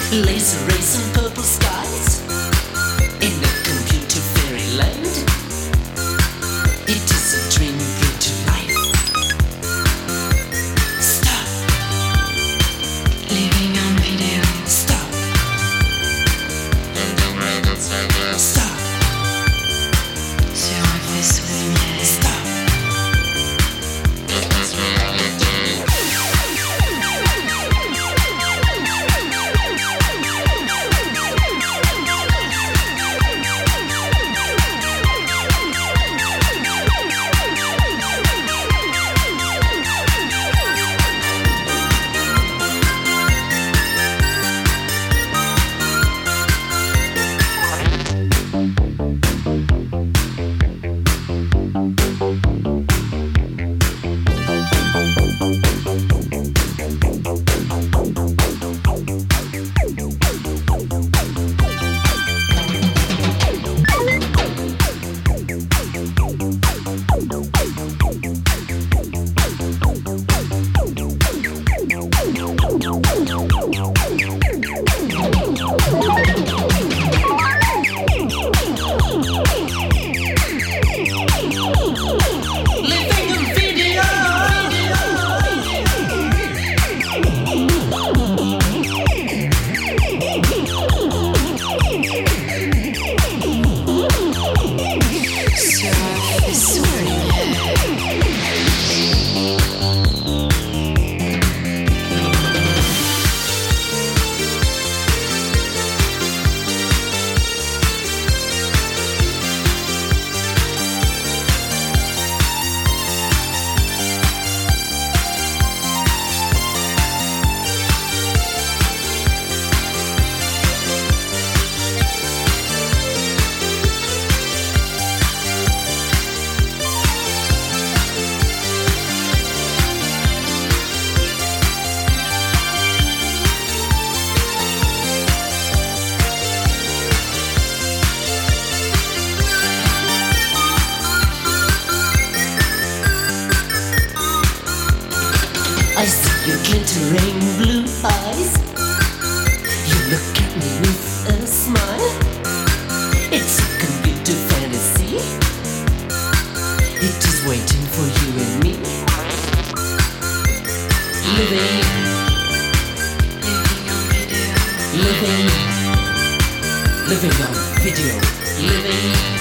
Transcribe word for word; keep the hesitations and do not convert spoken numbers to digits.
Laser rays and purple skies in a computer fairyland. It is a dream you bring to life. Stop. Living on video. Stop. Stop. Sur un vaisseau de lumière. Stop. I see your glittering blue eyes. You look at me with a smile. It's a computer fantasy. It is waiting for you and me. Living, Living on video. living, living on video. Living.